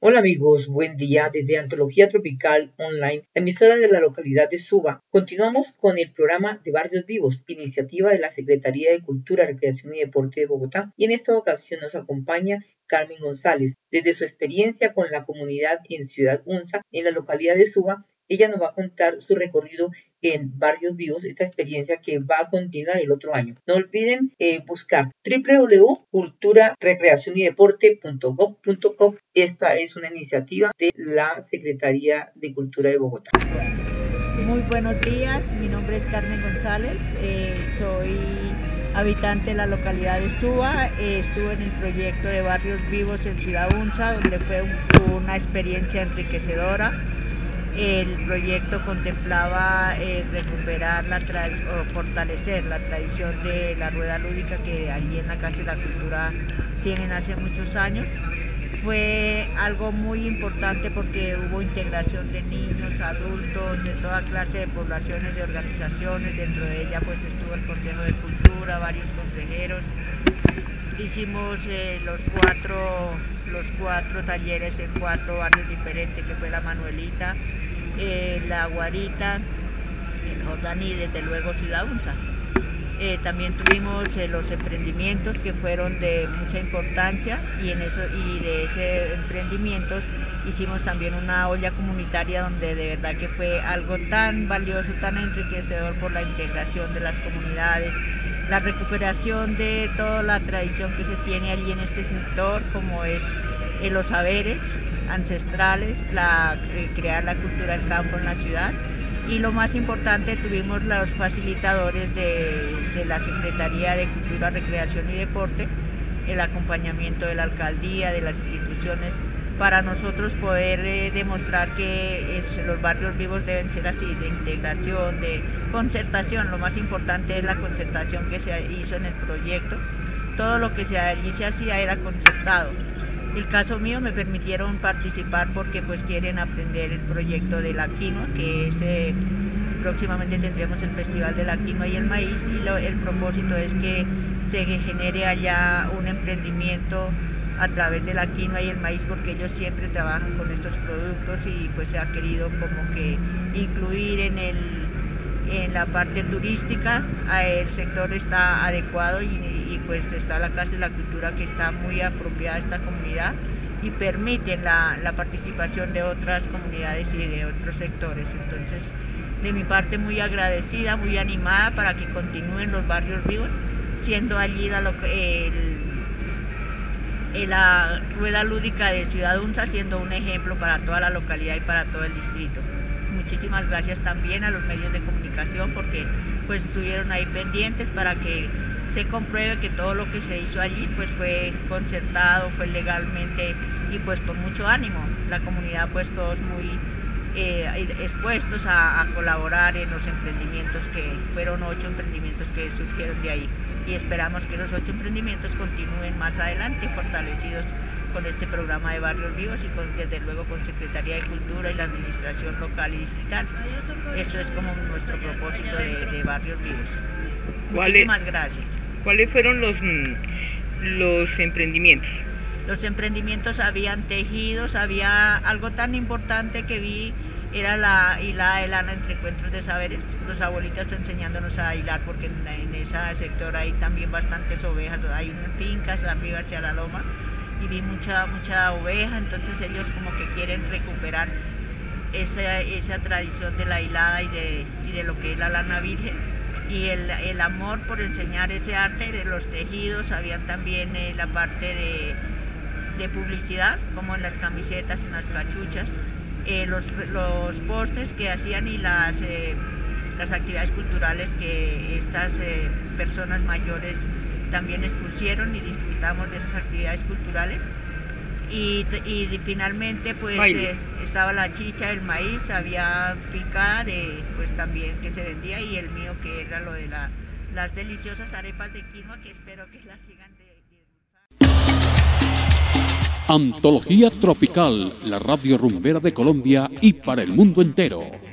Hola amigos, buen día desde Antología Tropical Online, emisora de la localidad de Suba. Continuamos con el programa de Barrios Vivos, iniciativa de la Secretaría de Cultura, Recreación y Deporte de Bogotá. Y en esta ocasión nos acompaña Carmen González. Desde su experiencia con la comunidad en Ciudad Unza, en la localidad de Suba, ella nos va a contar su recorrido en Barrios Vivos, esta experiencia que va a continuar el otro año. No olviden buscar www.cultura-recreación-y-deporte.gov.co. Esta es una iniciativa de la Secretaría de Cultura de Bogotá. Muy buenos días, mi nombre es Carmen González, soy habitante de la localidad de Suba. Estuve en el proyecto de Barrios Vivos en Ciudad Unza, donde fue una experiencia enriquecedora. El proyecto contemplaba recuperar o fortalecer la tradición de la rueda lúdica que allí en la Casa de la Cultura tienen hace muchos años. Fue algo muy importante porque hubo integración de niños, adultos, de toda clase de poblaciones, de organizaciones. Dentro de ella pues estuvo el Consejo de Cultura, varios consejeros. Hicimos los cuatro talleres en 4 barrios diferentes, que fue la Manuelita, la Guarita, el Jordán y desde luego Ciudad Unza. También tuvimos los emprendimientos que fueron de mucha importancia y de ese emprendimientos hicimos también una olla comunitaria donde de verdad que fue algo tan valioso, tan enriquecedor por la integración de las comunidades, la recuperación de toda la tradición que se tiene allí en este sector, como es los saberes ancestrales, crear la cultura del campo en la ciudad. Y lo más importante, tuvimos los facilitadores de la Secretaría de Cultura, Recreación y Deporte, el acompañamiento de la alcaldía, de las instituciones, para nosotros poder demostrar que los barrios vivos deben ser así, de integración, de concertación. Lo más importante es la concertación que se hizo en el proyecto. Todo lo que allí se hacía era concertado. El caso mío me permitieron participar porque pues quieren aprender el proyecto de la quinoa, que es próximamente tendremos el Festival de la Quinoa y el Maíz, y el propósito es que se genere allá un emprendimiento a través de la quinoa y el maíz, porque ellos siempre trabajan con estos productos y pues se ha querido como que incluir en la parte turística. El sector está adecuado y pues está la Casa de la Cultura, que está muy apropiada a esta comunidad y permiten la participación de otras comunidades y de otros sectores. Entonces, de mi parte, muy agradecida, muy animada para que continúen los barrios vivos, siendo allí la rueda lúdica de Ciudad Unza, siendo un ejemplo para toda la localidad y para todo el distrito. Muchísimas gracias también a los medios de comunicación, porque pues estuvieron ahí pendientes para que se compruebe que todo lo que se hizo allí pues fue concertado, fue legalmente y pues con mucho ánimo. La comunidad pues todos muy expuestos a colaborar en los emprendimientos, que fueron 8 emprendimientos que surgieron de ahí, y esperamos que los 8 emprendimientos continúen más adelante fortalecidos con este programa de Barrios Vivos y desde luego con Secretaría de Cultura y la Administración local y distrital. Eso es como nuestro propósito de Barrios Vivos. Muchísimas gracias. ¿Cuáles fueron los emprendimientos? Los emprendimientos habían tejidos, había algo tan importante que vi, era la hilada de lana entre encuentros de saberes, los abuelitos enseñándonos a hilar, porque en ese sector hay también bastantes ovejas, hay fincas arriba hacia la loma, y vi mucha oveja. Entonces ellos como que quieren recuperar esa tradición de la hilada y de lo que es la lana virgen, y el amor por enseñar ese arte de los tejidos. Habían también la parte de publicidad, como en las camisetas, en las cachuchas, los postres que hacían y las actividades culturales que estas personas mayores también expusieron, y disfrutamos de esas actividades culturales. Y finalmente pues estaba la chicha, el maíz, había picada pues también que se vendía, y el mío que era lo de las deliciosas arepas de quinoa, que espero que las sigan de Antología Tropical, la radio rumbera de Colombia y para el mundo entero.